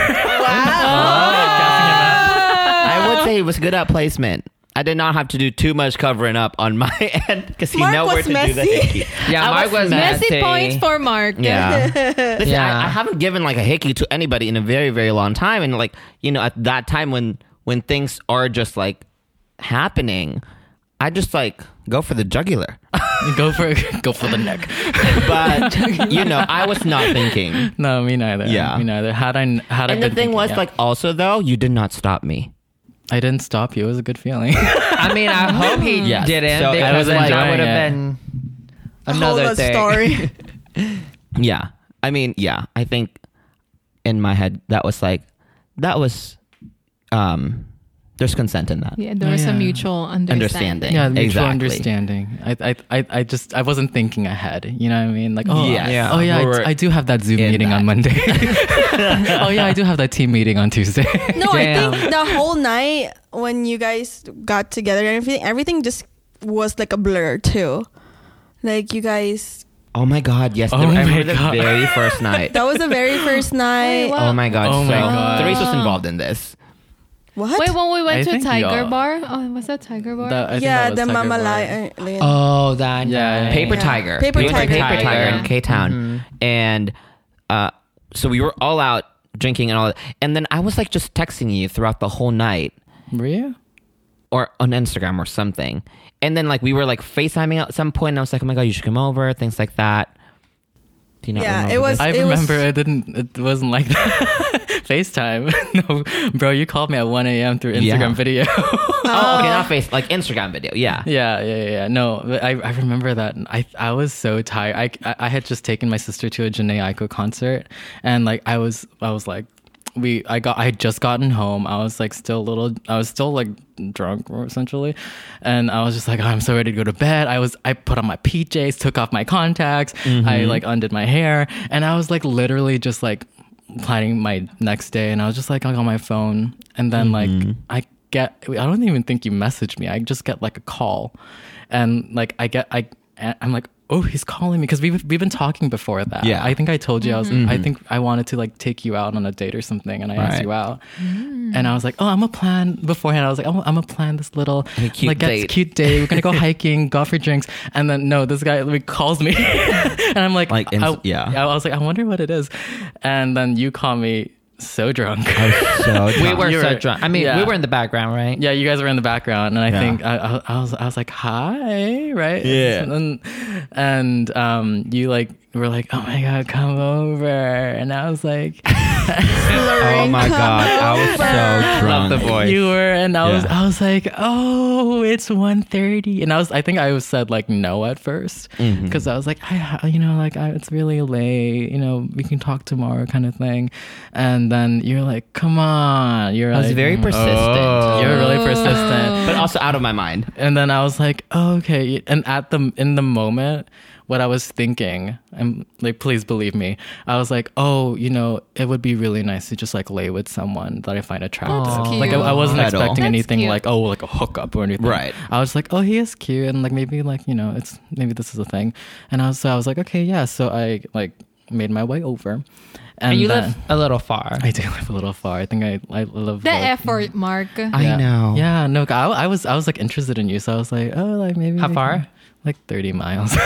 I would say it was good at placement. I did not have to do too much covering up on my end because you Mark know where was to do the messy. hickey. Yeah, I Mark was messy messy. points for Mark. Yeah. Listen, Yeah. I haven't given like a hickey to anybody in a very, very long time. And like, you know, at that time when things are just like happening, I just like go for the jugular. go for the neck. But, you know, I was not thinking. No, me neither. Yeah. Me neither. Had I And the been thing thinking, was yeah. like also though, you did not stop me. I didn't stop you. It was a good feeling. I mean, I hope he Yes. didn't So I because was then that enjoying would have it. been A whole another other thing. story. Yeah. I mean, yeah. I think in my head that was There's consent in that. Yeah, there was a Yeah. mutual understanding. Yeah, mutual Exactly. understanding. I wasn't thinking ahead. You know what I mean? Like, oh Yes. yeah, oh yeah, We were I do have that Zoom in meeting that. on Monday. Oh yeah, I do have that team meeting on Tuesday. No, Damn. I think the whole night when you guys got together and everything just was like a blur too. Like you guys, Oh my God, yes. Oh I my remember the God. very first night. that was the very first night. Wait, Oh my God. Oh so my God. Therese was involved in this. What? Wait, when we I went to a think Tiger y'all- Bar? Oh, was that Tiger Bar? I think Yeah, that was the Tiger Mama Bar. Lion. Oh, that Yeah, night. Paper Yeah. Tiger. Paper We went to Tiger. Paper Tiger Yeah. in K-Town. And so we were all out drinking and all that. And then I was like just texting you throughout the whole night Were you? or on Instagram or something. And then like we were like FaceTiming at some point and I was like, oh my God, you should come over, things like that. Do you not Yeah, remember it was- this? I It remember it wasn't like that. FaceTime. No, bro, you called me at 1 a.m. through Instagram Yeah. video. Oh, okay, not Face, like Instagram video. Yeah. Yeah. No, but I remember that. I was so tired. I had just taken my sister to a Janae Aiko concert, and like I was like, I had just gotten home. I was like still like drunk essentially, and I was just like, oh, I'm so ready to go to bed. I put on my PJs, took off my contacts, I like undid my hair, and I was like literally just like planning my next day, and I was just like on my phone, and then like I don't even think you messaged me. I just get like a call, and like I'm like, oh, he's calling me because we've been talking before that. Yeah. I think I told you I think I wanted to like take you out on a date or something, and I asked Right. you out, and I was like, oh, I'm gonna plan beforehand. I was like, I'm gonna plan this little A cute like date. cute date. We're gonna go hiking, go for drinks, and then no, this guy like, calls me, and I'm like, yeah. I was like, I wonder what it is, and then you call me so drunk. So We were You so were- drunk. I mean, yeah. we were in the background, right? Yeah, you guys were in the background, and I Yeah. think I was like, hi, right? Yeah. And you like were like, oh my God, come over, and I was like, Oh my God, I was so drunk. love the voice. You were, and Yeah. I was like, oh, it's 1:30, and I think I said like no at first because I was like, it's really late, we can talk tomorrow, kind of thing, and then you're like, come on, I was like, very persistent. You're really persistent. But also out of my mind. And then I was like, oh, okay. And in the moment, what I was thinking, and like, please believe me, I was like, oh, it would be really nice to just like lay with someone that I find attractive. That's Like I wasn't Cuddle. expecting That's anything cute. like, oh, like a hookup or anything. Right. I was like, oh, he is cute, and like maybe like maybe this is a thing. And I was like, okay, yeah. So I like made my way over, And you then- live a little far. I do live a little far. I think I live The like, effort, Mark. I know. Yeah, no, I was like interested in you, so I was like, oh, like maybe How we far? can- Like 30 miles.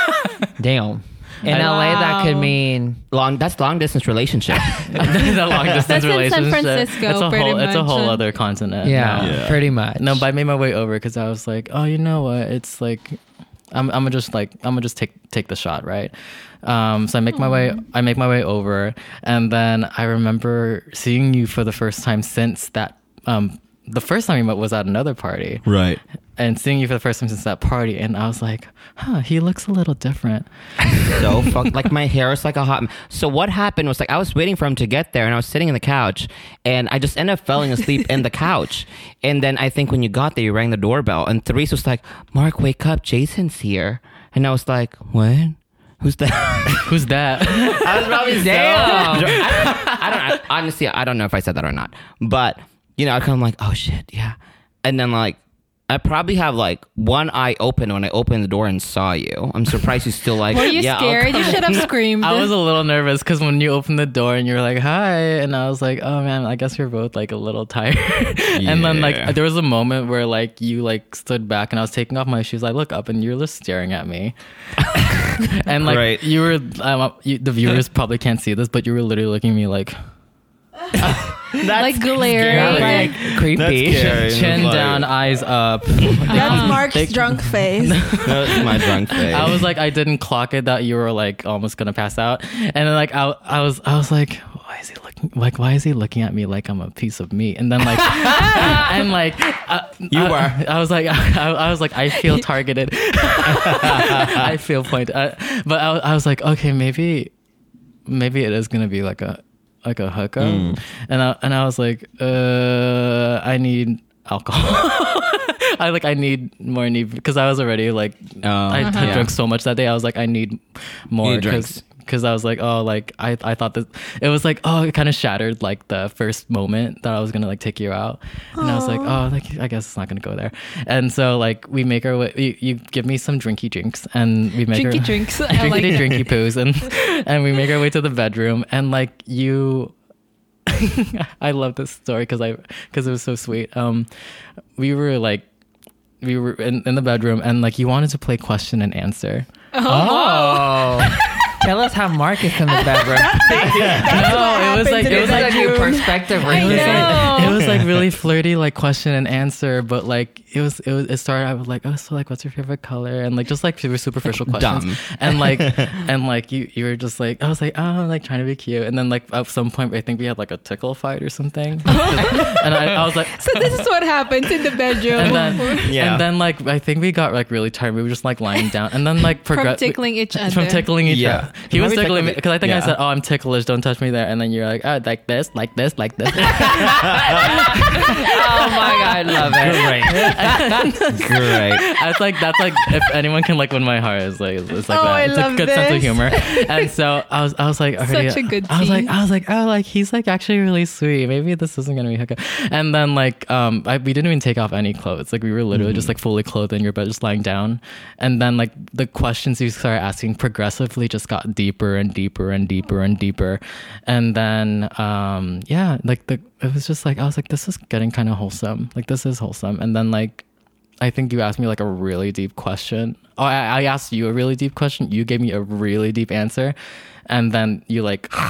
Damn. In LA, that could Wow. mean That's long distance relationship. The long distance That's in San relationship. Francisco, It's a pretty whole. It's a much. whole other continent. yeah, pretty much. No, but I made my way over because I was like, oh, you know what? It's like, I'm gonna just take the shot, right? So I make my way over, and then I remember seeing you for the first time since that. The first time we met was at another party. Right. And seeing you for the first time since that party, and I was like, huh, he looks a little different. So like my hair is like a hot. So what happened was like I was waiting for him to get there, and I was sitting in the couch, and I just ended up falling asleep in the couch. And then I think when you got there, you rang the doorbell, and Therese was like, "Mark, wake up, Jason's here." And I was like, "What? Who's that?" Who's that? I was probably Damn. I don't honestly. I don't know if I said that or not, but I kind of like, oh shit, yeah. And then like, I probably have like one eye open when I opened the door and saw you. I'm surprised you still like. Were you yeah, I'll scared? come You should have screamed. I was a little nervous because when you opened the door and you were like, hi, and I was like, oh man, I guess we're both like a little tired. And then Yeah. like there was a moment where like you like stood back and I was taking off my shoes. I look up and you're just staring at me. And like Right. you were, the viewers probably can't see this, but you were literally looking at me like like glaring. like creepy. chin down, eyes up. That's Mark's They- drunk face. That's my drunk face. I was like, I didn't clock it that you were like almost gonna pass out, and then like I was like, why is he looking like? Why is he looking at me like I'm a piece of meat? And then like, and like, You were. I was like, I feel targeted. I feel pointed. But I was like, okay, maybe it is gonna be like a hookup, and I was like, I need alcohol. I need more because I was already like I had drunk so much that day. I was like, I need more because I was like, oh, like I thought that it was like, oh, it kind of shattered like the first moment that I was gonna like take you out, and I was like, oh, like I guess it's not gonna go there. And so like we make our way. You give me some drinky drinks, and we make Drinky drinks. I like that. drinky poos, and we make our way to the bedroom, and like you. I love this story because it was so sweet. We were in the bedroom, and like you wanted to play question and answer. Oh. Tell us how Marcus in the bedroom. No, it was like a new perspective. It was like really flirty, like question and answer, but like it started out with like, oh, so like what's your favorite color, and like just like super superficial questions. Dumb. And like you were just like, I was like, oh, I'm like trying to be cute, and then like at some point I think we had like a tickle fight or something, and I was like, So this is what happens in the bedroom. and then like I think we got like really tired. We were just like lying down, and then like From tickling each other. From tickling each Yeah. other. He was tickling me because I think I Yeah. said, oh, I'm ticklish, don't touch me there, and then you're like, oh, like this, like this, like this. Oh my god, I love it. Great. That's like if anyone can like win my heart, it's like Oh, that. I It's a love good sense of this. humor. And so I was like, already, Such a good I was team. like, oh, like he's like actually really sweet. Maybe this isn't gonna be hookup. And then like we didn't even take off any clothes. Like we were literally just like fully clothed in your bed, just lying down. And then like the questions you started asking progressively just got deeper and deeper and deeper and deeper. And then yeah, like it was just like I was like, this is getting kind of wholesome. Like this is wholesome. And then like I think you asked me like a really deep question. Oh, I asked you a really deep question. You gave me a really deep answer. And then you like, but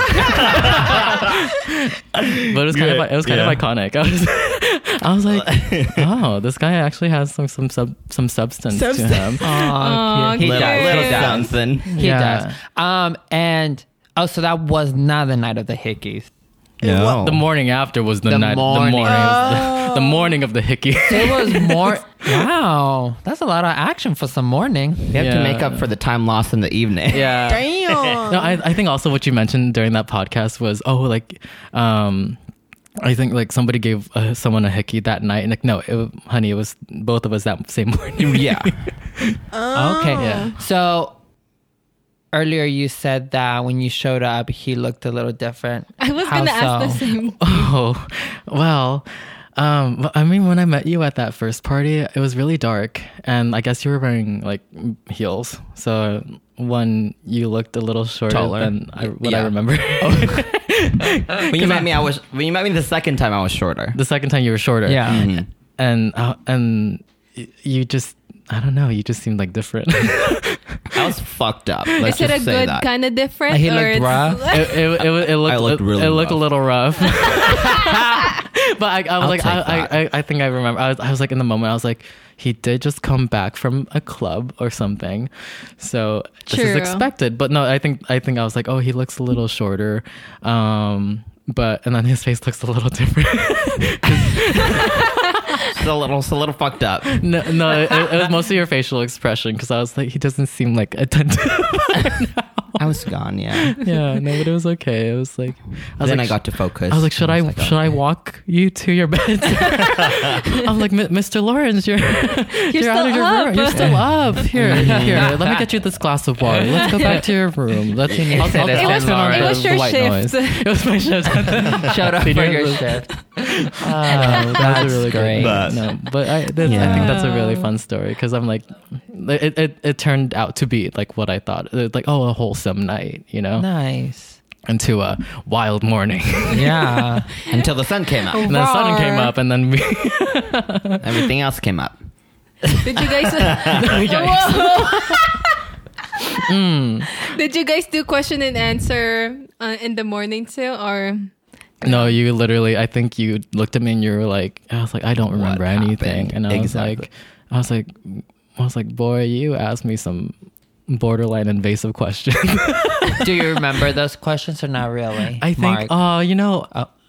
it was kind of iconic. I was like, oh, this guy actually has some substance to him. Oh, He Little does. something. He does. And so that was not the night of the hickeys. No. The morning after was the The night. morning. The morning of the hickey. It was more. Wow, that's a lot of action for some morning. You have to make up for the time lost in the evening. Yeah. Damn. No, I think also what you mentioned during that podcast was, I think like somebody gave someone a hickey that night, and like no, honey, it was both of us that same morning. Yeah. Okay. Yeah. So earlier you said that when you showed up, he looked a little different. I was How gonna ask the so? same. Oh, well, I mean, when I met you at that first party, it was really dark, and I guess you were wearing like heels. So when you looked a little shorter Taller. than I Yeah. remember. When you met me, the second time I was shorter. The second time you were shorter. Yeah. Mhm. And you just, I don't know, you just seemed like different. I was fucked up. Let's Is it just a say good that. kind of different? Like he or looked it's- rough? It looked really it looked a rough. little rough. But I was like, take that. I think I remember. I was like in the moment. I was like, he did just come back from a club or something, so this is True. expected. But no, I think I was like, oh, he looks a little shorter, but and then his face looks a little different. It's a little fucked up. No, it was mostly your facial expression because I was like, he doesn't seem like attentive. I was gone. Yeah. Yeah, no, but it was okay. It was like, Then I got to focus. I was like, should I was like, should I walk you to your bed? I'm like, Mr. Lawrence, you're out still of your up. room. You're still up. Here, let me get you this glass of water. Let's go back to your room. Let's. Can you say this It was- in Lawrence? it was your white shift. noise. It was my shift. Shut up for Senior your was- shift. That was a really great. good. No, but I think that's a really fun story because I'm like, it turned out to be like what I thought. It's like, oh, a wholesome night, you know, Nice. into a wild morning. Yeah. until the sun came up. And then the sun came Roar. up, and then we. Everything else came up. Did you guys? Mm. Did you guys do question and answer in the morning too, or? No, you literally. I think you looked at me and you were like, I was like, I don't remember What anything, happened? and I Exactly. was like, boy, you asked me some borderline invasive questions. Do you remember those questions or not really? I think, you know,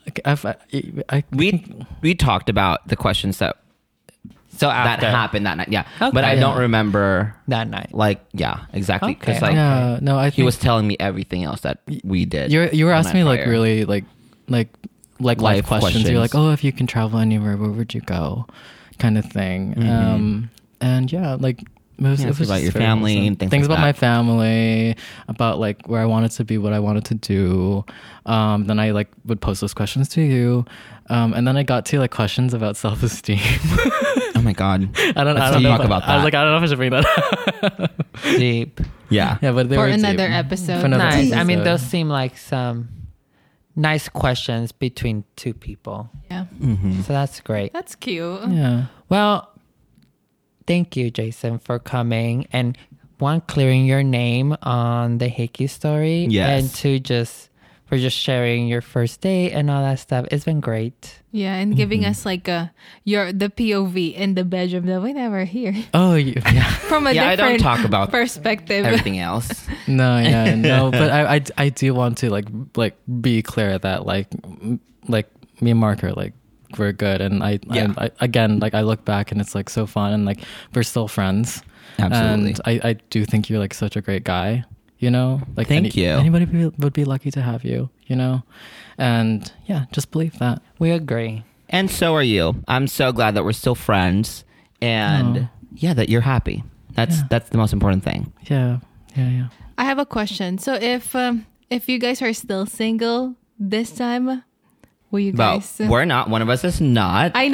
We talked about the questions that so after happened that night. Yeah, Okay. but I don't remember. that night. Like, yeah, exactly. Because Okay. like yeah, no, I think he was telling me everything else that we did. you were the asking me night like prior. really like like life questions. You're like, oh, if you can travel anywhere, where would you go? Kind of thing. And yeah, like it was about your family and things like about that. my family, about like where I wanted to be, what I wanted to do. Then I like would post those questions to you, and then I got to like questions about self-esteem. Oh my god! I don't know talk about that. I was like, I don't know if I should bring that up. Deep. Yeah. Yeah, but they For were another deep. episode. For another Nice. I mean, episode. those seem like some nice questions between two people. Yeah. So that's great. That's cute. Yeah. Well, thank you, Jason, for coming and one, clearing your name on the Heikyu story. Yes. And two, for just sharing your first date and all that stuff. It's been great. Yeah, and giving us like the POV in the bedroom that we never hear Oh, yeah. from a Yeah, I different don't talk about perspective. everything else. No, yeah, no. But I do want to like be clear that like me and Mark are like we're good, and I again like I look back and it's like so fun, and like we're still friends. Absolutely. And I do think you're like such a great guy. You know, like Thank you. Anybody would be lucky to have you. You know, and yeah, just believe that. We agree. And so are you. I'm so glad that we're still friends, and that you're happy. That's the most important thing. Yeah. I have a question. So if you guys are still single this time, will you But guys? we're not. One of us is not. I know.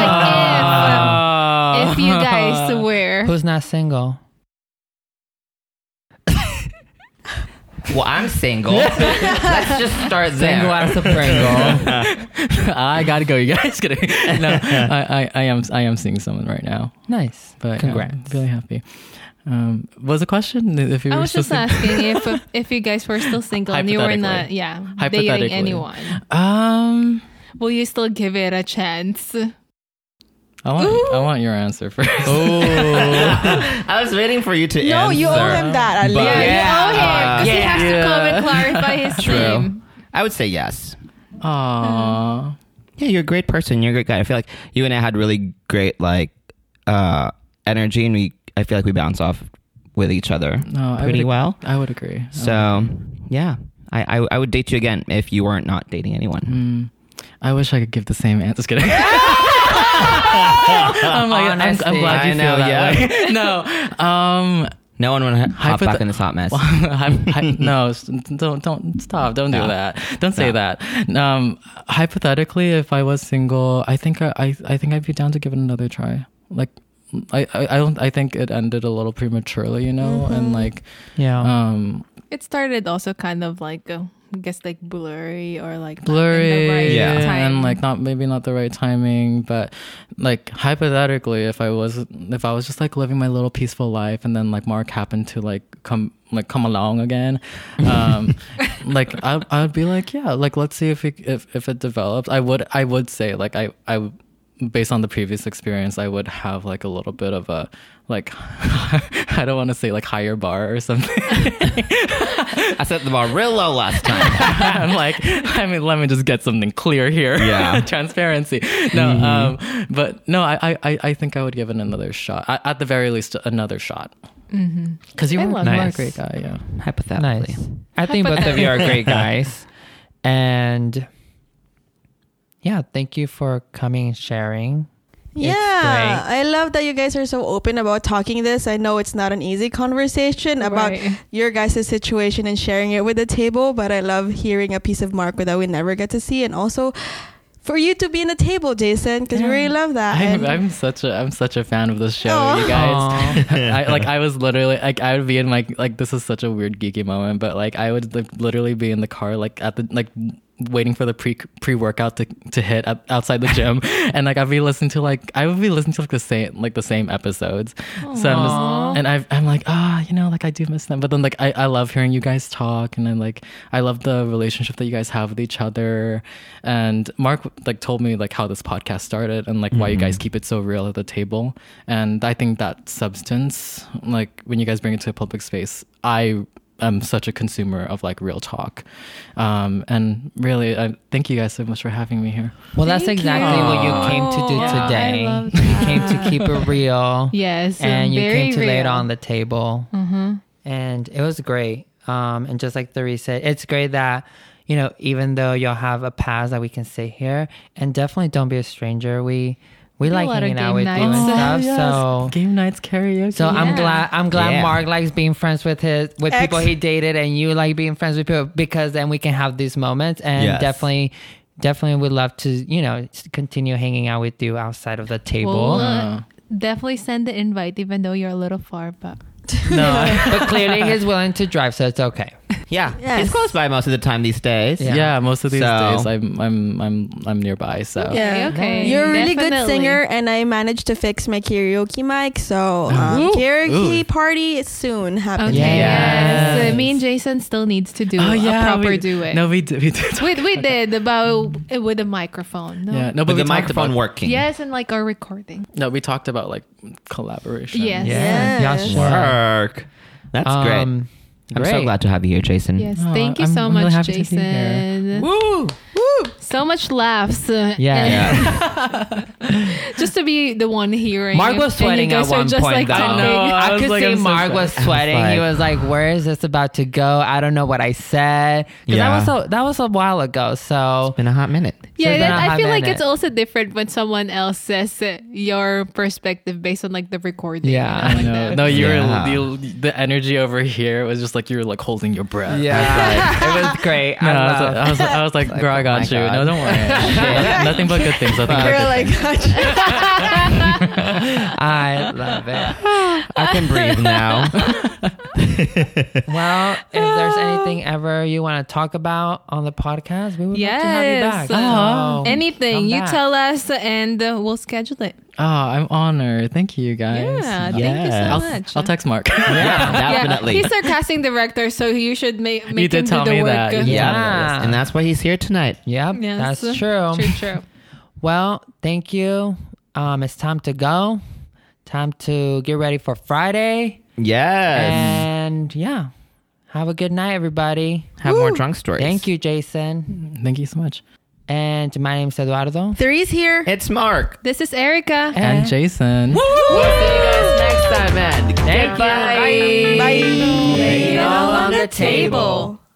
I was like, if you guys were. Who's not single? Well, I'm single. Let's just start there. Single as a Pringle. I gotta go, you guys. Kidding. No, I am seeing someone right now. Nice. But Congrats. I'm really happy. What was the question? If you I were was still just asking if you guys were still single and you were not, dating Hypothetically. anyone. Will you still give it a chance? I want your answer first. I was waiting for you to answer. No, you owe him that. At But- least. You owe him because he has to come Yeah. and clarify his True. name. I would say yes. Aww. Yeah, you're a great person. You're a great guy. I feel like you and I had really great like energy, and I feel like we bounce off with each other No, pretty well. I would agree. So yeah, I would date you again if you weren't not dating anyone. I wish I could give the same answer. Just kidding. I'm Honesty. glad you I know, feel that yeah. way. No. No one would hop back in this hot mess. No, don't stop. Don't do that. Don't say that. Hypothetically, if I was single, I think I'd be down to give it another try. Like, I think it ended a little prematurely, you know, and like, Yeah. It started also kind of like, I guess like blurry or like not in blurry, the right Yeah. time. and like maybe not the right timing, but like hypothetically, if I was just like living my little peaceful life, and then like Mark happened to like come along again, like I would be like, yeah, like let's see if it develops. I would say like I based on the previous experience, I would have like a little bit of a like I don't want to say like higher bar or something. I set the bar real low last time. I'm like, let me just get something clear here. Yeah. Transparency. No, but no, I think I would give it another shot. At the very least, another shot. Because you I are love a Nice. great guy, yeah. Hypothetically. Nice. I think both of you are great guys. And yeah, thank you for coming and sharing. Yeah, great. I love that you guys are so open about talking this. I know it's not an easy conversation about Right. your guys' situation and sharing it with the table, but I love hearing a piece of Marco that we never get to see, and also for you to be in the table, Jason, because we really love that. I'm such a fan of this show, Aw. you guys. I was literally like, I would be in my like, this is such a weird geeky moment, but like I would like, literally be in the car like at the like waiting for the pre-workout to hit outside the gym, and like I would be listening to like the same episodes. So I'm like, you know, like I do miss them, but then like I love hearing you guys talk, and then like I love the relationship that you guys have with each other. And Mark like told me like how this podcast started, and like why you guys keep it so real at the table. And I think that substance, like when you guys bring it to a public space, I'm such a consumer of like real talk, and really I thank you guys so much for having me here. Well, that's Thank exactly you. what you came to do Yeah, today. I love You that. came to keep it real. Yes, And you very came to lay it real. on the table. And it was great. And just like Therese said, it's great that even though y'all have a past that we can sit here, and definitely don't be a stranger. We do like a lot of hanging out game with you and nights. stuff. So game nights, karaoke. So I'm glad Yeah. Mark likes being friends with people he dated, and you like being friends with people, because then we can have these moments, and Yes. definitely would love to continue hanging out with you outside of the table. Well, definitely send the invite, even though you're a little far. But But clearly he's willing to drive, so it's okay. Yeah, Yes. he's close by most of the time these days. Yeah. most of these So- days I'm nearby. So Yeah. okay. You're a really good Definitely. singer, and I managed to fix my karaoke mic. So Ooh. karaoke Ooh. party is soon happening. Okay. Yes. Yes. Me and Jason still needs to do Oh, a yeah, proper we- duet. No, we did. we did about with a microphone. No. Yeah, no, But but the we talked microphone about, working. Yes, and like our recording. No, we talked about like collaboration. Yes. Yeah. Yes. Y'all should. Work. That's great. I'm so great. glad to have you here, Jason. Yes. Oh, Thank you I'm so really much, happy to be here. Jason. Woo! So much laughs. Yeah. Just to be the one hearing. Mark was and sweating you at guys are one just point, like though. talking. I know. I was could like, see I'm so Mark was sorry. sweating. I He was was like, "Where is this about to go? I don't know what I said." 'Cause Yeah. that was a while ago. So Been a hot minute. Yeah, So then I I'll feel have like in it's it. also different when someone else says your perspective based on like the recording. Yeah. I like know. that. No, Yeah. the energy over here was just like you were like holding your breath. it was great. No, I love- I was like, girl, I oh got my you. God. No, don't worry. Nothing but good things. Nothing but Girl, good I things. got you. I love it. I can breathe now. Well, if there's anything ever you want to talk about on the podcast, we would love to have you back. Yes. So, Anything come you back. tell us, and we'll schedule it. Oh, I'm honored. Thank you, guys. Yeah, thank you so Yes. much. I'll text Mark. Yeah, definitely. Yeah, he's our casting director, so you should make You him did do tell the me work. that. Yeah. And that's why he's here tonight. Yep, Yes. that's true. True. Well, thank you. It's time to go. Time to get ready for Friday. Yes. And yeah, have a good night, everybody. Have more drunk stories. Thank you, Jason. Thank you so much. And my name's Eduardo. Three's here. It's Mark. This is Erica. And Jason. We'll see you guys next time, man. Thank you. Bye. Bye. Lay it all on the table.